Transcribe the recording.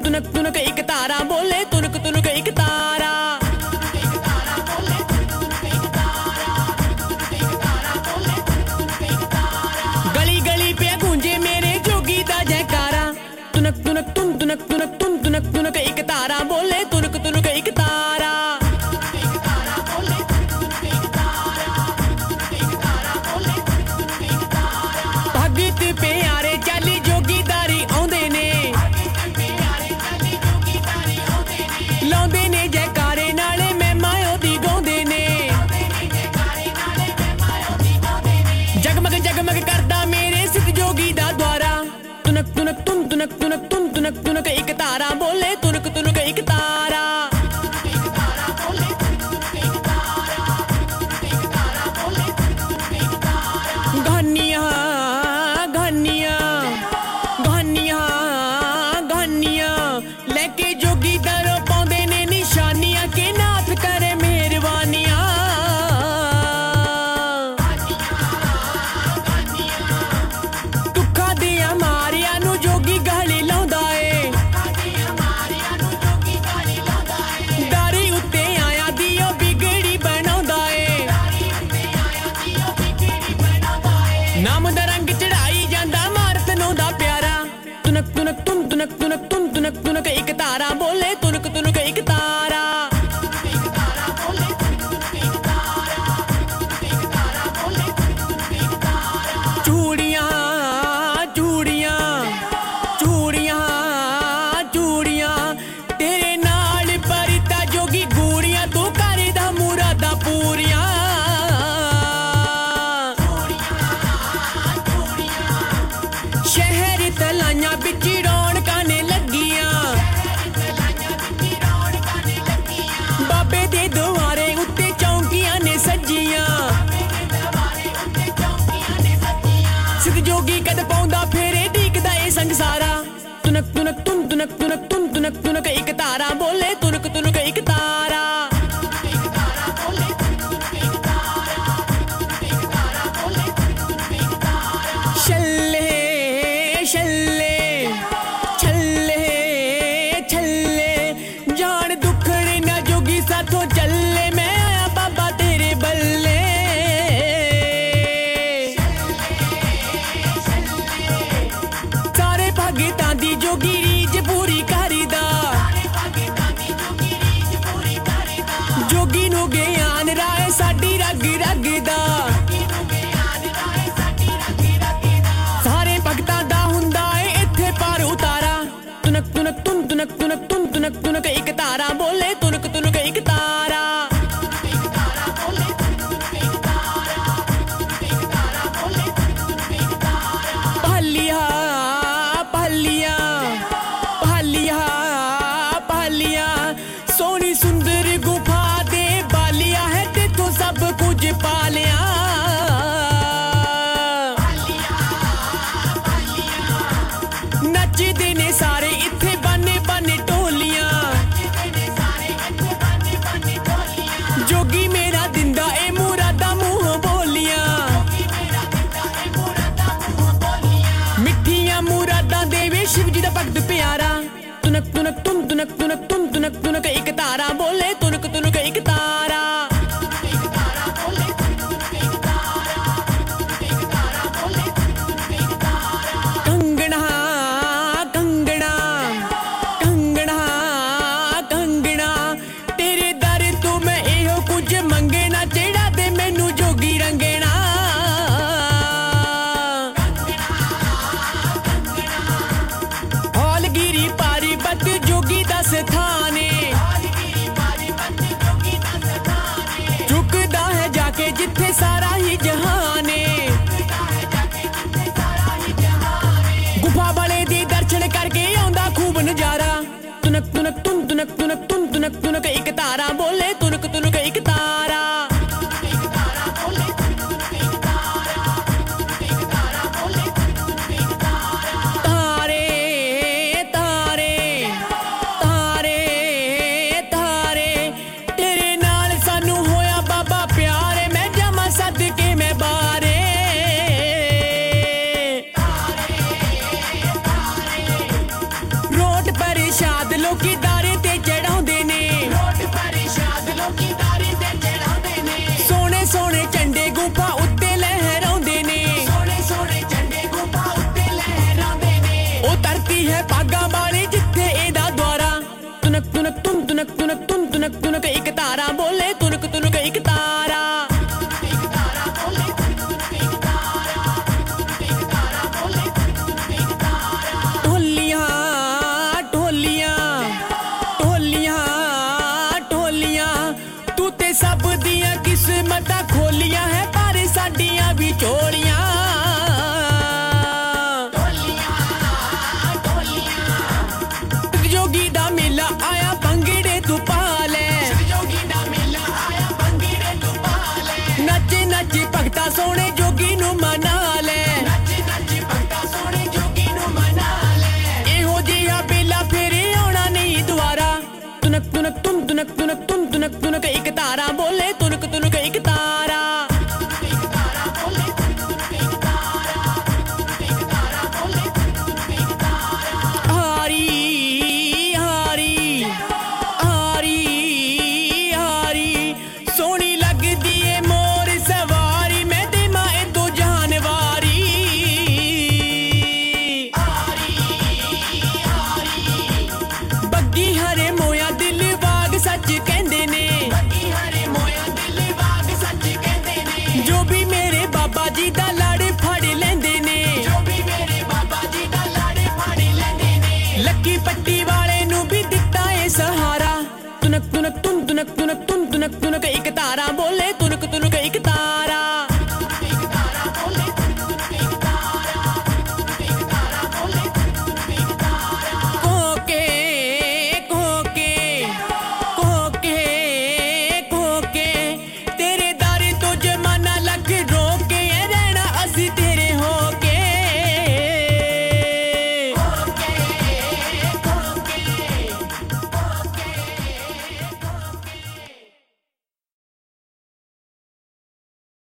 तुनक तुनक एक तारा बोले तुनक तुनक एक तारा। गली गली पे गूंजे मेरे जोगी दा जयकारा। तुनक तुनक तुन तुनक तुनक तुन तुनक तुनक एक तारा बोले तुनक तुनक एक तारा। भगत प्यारे चाली जोगीदारी आउंदे ने लाउंदे ने जयकारे नाले महिमा ओदी गाउंदे ने। जगमग जगमग करदा मेरे सिद्ध जोगी दा द्वारा। तुनक तुनक तुन तुनक तुनक तुन तुनक तुनक एक तारा बोले तुनक तुनक एक तारा। घानियां घानियां घानियां घानियां लेके जोगी दरों पाउंदे ने निशानियां के नाथ करे मेहरबानियां। दुखा दिया मारिया नू जोगी गले लाउंदा ए। दारी उत्ते आया दियो बिगड़ी बनाउंदा ए। नाम दा रंग चढ़ाई जांदा मारत नौ दा प्यारा। तुनक तुनक तुन तुनक तुनक तुन तुनक तुनक एक तारा बोले तुनक तुनक एक तारा। चूड़ियां चूड़ियां चूड़ियां चूड़ियां तेरे नाल परिता जोगी गूड़ियां तू करदा मुरादा पूरियां। शहर तलाइयां बिच रौनकां ने लगियां। बाबे दे दुआरे उत्ते चौंकियां ने सजियां। सिद्ध जोगी कद पाउंदा फेरे दीकदा ए संसारा। तुनक तुनक तुन तुनक तुनक तुन तुनक तुनक एक तारा बोले तुनक तुनक एक तारा। छल्ले छल्ले छल्ले छल्ले जान दुखड़े ना जोगी साथों चले। मैं आया बाबा तेरे बल्ले। सारे भगतां दी जोगी रीज पूरी करीदा। जोगी नू ज्ञान राय साडी रग रग दा। सारे भगतां दा हुंदा ए इत्थे पार उतारा। तुनक तुनक तुन तुनक तुनक तुन तुनक तुनक एक तारा बोले तुनक तुनक एक तारा। पहलिया पहलिया पहलिया पहलिया सोनी सुंदर गुफा दे बालिया है तेथों सब कुछ पालिया। नचदे ने सारे इत्थे बाने बाने टोलियां। जोगी मेरा दिंदा ए मुरादा मुंह बोलियां। मिठियां मुरादा देवे शिव जी दा भगत प्यारा। तुनक तुनक तुन तुनक तुनक तुन तुनक तुनक एक तारा बोले तुनक तुनक एक तारा। कंगना कंगना कंगना कंगना तेरे दर तू मैं एहो कुछ मंगना जेड़ा दे मैनू जोगी रंगना। हौलगिरी पारी बत जोगी दा स्थाने। झुकदा है जाके जिथे सारा ही जहाने। गुफा वाले दे दर्शन करके आउंदा खूब नजारा। तुनक तुनक तुन तुनक तुनक तुन तुनक तुनक एक तारा बोले तुनक तुनक एक तारा। तारे तारे तारे तारे तेरे नाल सानू होया बाबा प्यारे। मैं जामा सदके मैं बारे। रोट पर शाद ਝੋਲੀਆਂ